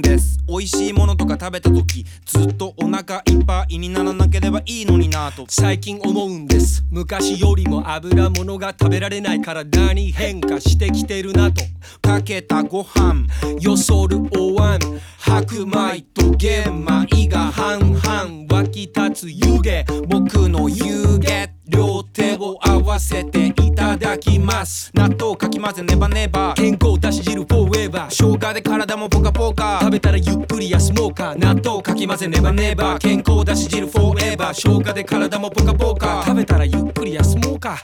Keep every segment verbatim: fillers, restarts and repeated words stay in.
です。美味しいものとか食べた時ずっとお腹いっぱいにならなければいいのになと最近思うんです。昔よりも油物が食べられない体に変化してきてるなと。 かけたご飯よそるお椀、白米と玄米が半々湧き立つ湯気、 僕の湯気両手を合わせていただきます。納豆かき混ぜネバネバ、 健康だし汁フォーエバー、 生姜で体もポカポカ、 食べたらゆっくり休もうか。 納豆かき混ぜネバネバ、健康だし汁フォーエバー、生姜で体もポカポカ、 食べたらゆっくり休もうか。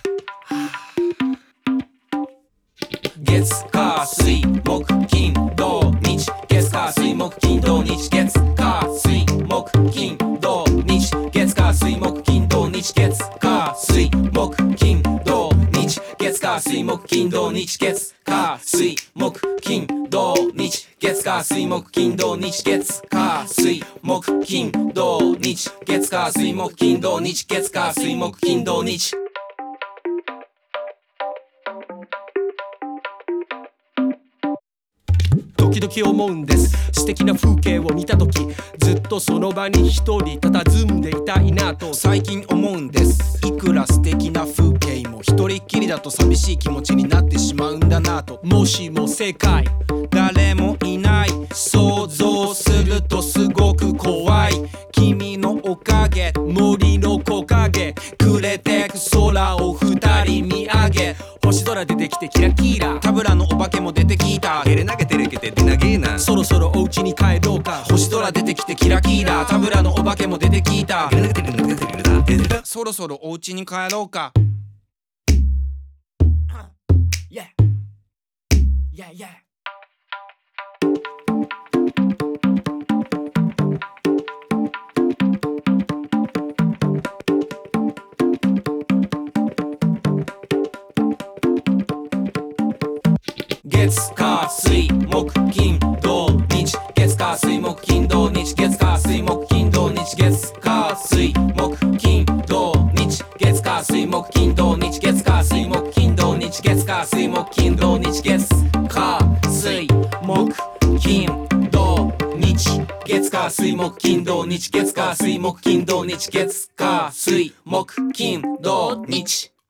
月火水木金土日、月火水木金土日、月火水木金土日、月火水木金土日、月火水木金土日、月火水木金土日、月火水木金土日、月火水木金土日、月火水木金土日、月火水木金土日、月火水木金土日。 時々思うんです。素敵な風景を見た時ずっとその場に一人佇んでいたいなと最近思うんです。いくら素敵な風景も一人っきりだと寂しい気持ちになってしまうんだなと。 もしも世界誰もいない想像するとすごく怖い。君のおかげ森の木陰、 暮れてく空を二人見上げ、 星空出てきてキラキラ、 田村のお化けも出てきた、 ゲレ投げてるけてでなげーな、 そろそろお家に帰ろうか。 星空出てきてキラキラ、田村のお化けも出てきた、 ゲレ投げてる投げてるだででだ、 そろそろお家に帰ろうか。 Yeah Yeah Yeah 月火水木金土日、月火水木金土日、月火水木金土日、月火水木金土日、月火水木金土日、月火水木金土日、月火水木金土日、月火水木金土日、月火水木金土日、月火水木金土日、月火水木金土日。